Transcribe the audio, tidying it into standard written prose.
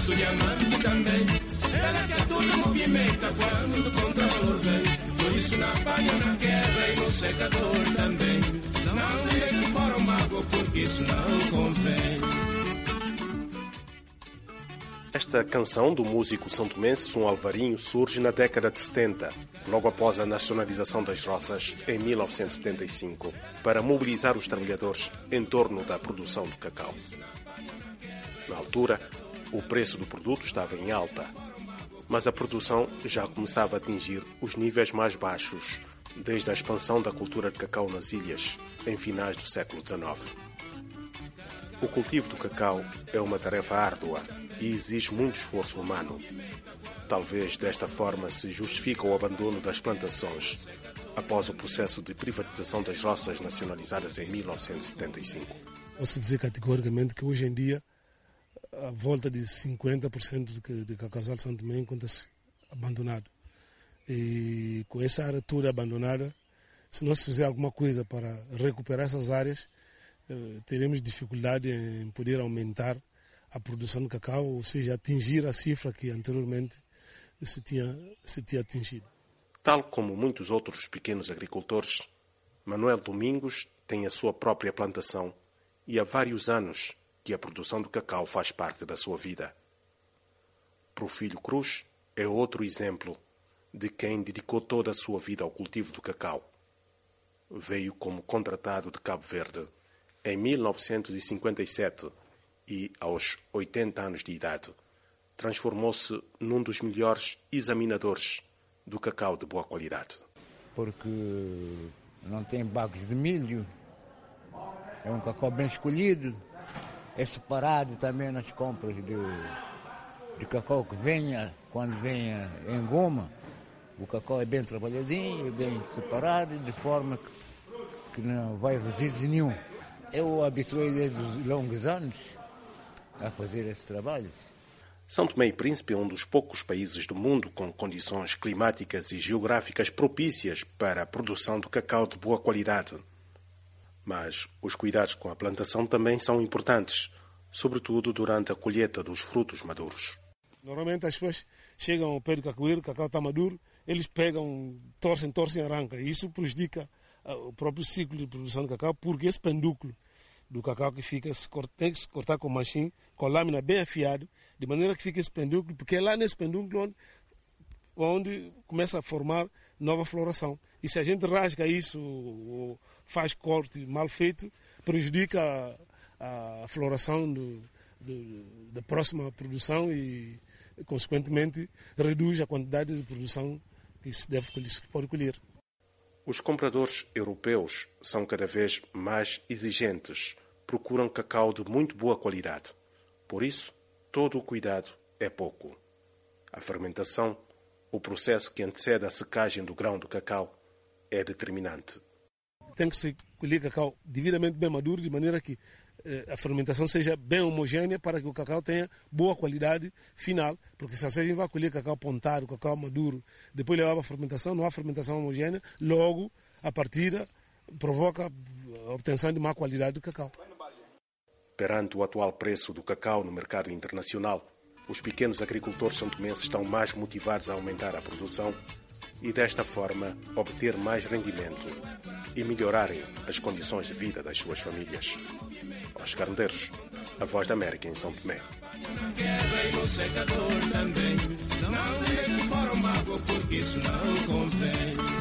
isso de amante também. Ela quer tudo movimenta quando contra valor vem. Por isso na palha, na quebra e no secador também. Não direito fora o mago, porque isso não convém. Esta canção do músico santomense São Alvarinho surge na década de 70, logo após a nacionalização das roças, em 1975, para mobilizar os trabalhadores em torno da produção do cacau. Na altura, o preço do produto estava em alta, mas a produção já começava a atingir os níveis mais baixos desde a expansão da cultura de cacau nas ilhas, em finais do século XIX. O cultivo do cacau é uma tarefa árdua e exige muito esforço humano. Talvez desta forma se justifique o abandono das plantações após o processo de privatização das roças nacionalizadas em 1975. Posso dizer categoricamente que hoje em dia a volta de 50% de cacau de Santo Tomé encontra-se abandonado. E com essa área toda abandonada, se não se fizer alguma coisa para recuperar essas áreas, teremos dificuldade em poder aumentar a produção de cacau, ou seja, atingir a cifra que anteriormente se tinha atingido. Tal como muitos outros pequenos agricultores, Manuel Domingos tem a sua própria plantação e há vários anos que a produção do cacau faz parte da sua vida. Profílio Cruz é outro exemplo de quem dedicou toda a sua vida ao cultivo do cacau. Veio como contratado de Cabo Verde em 1957 e, aos 80 anos de idade, transformou-se num dos melhores examinadores do cacau de boa qualidade. Porque não tem bagos de milho, é um cacau bem escolhido, é separado também nas compras de cacau que venha, quando venha em goma, o cacau é bem trabalhadinho, é bem separado, de forma que não vai resíduo nenhum. Eu habituei desde os longos anos a fazer esse trabalho. São Tomé e Príncipe é um dos poucos países do mundo com condições climáticas e geográficas propícias para a produção de cacau de boa qualidade. Mas os cuidados com a plantação também são importantes, sobretudo durante a colheita dos frutos maduros. Normalmente as pessoas chegam ao pé do cacoeiro, o cacau está maduro, eles pegam, torcem e arrancam. E isso prejudica o próprio ciclo de produção do cacau, porque esse pendúculo do cacau que fica, tem que se cortar com machim, com lâmina bem afiado, de maneira que fica esse pendúculo, porque é lá nesse pendúculo onde começa a formar nova floração. E se a gente rasga isso ou faz corte mal feito, prejudica a floração da próxima produção e, consequentemente, reduz a quantidade de produção que se pode colher. Os compradores europeus são cada vez mais exigentes, procuram cacau de muito boa qualidade. Por isso, todo o cuidado é pouco. A fermentação, o processo que antecede a secagem do grão do cacau, é determinante. Tem que se colher cacau devidamente bem maduro, de maneira que a fermentação seja bem homogênea para que o cacau tenha boa qualidade final, porque se a gente vai colher cacau pontado, cacau maduro, depois levar para a fermentação, não há fermentação homogênea, logo, a partida, provoca a obtenção de má qualidade do cacau. Perante o atual preço do cacau no mercado internacional, os pequenos agricultores santomenses estão mais motivados a aumentar a produção e, desta forma, obter mais rendimento e melhorarem as condições de vida das suas famílias. Oscar Medeiros, a Voz da América em São Tomé. Não direito para o mago, porque isso não convém.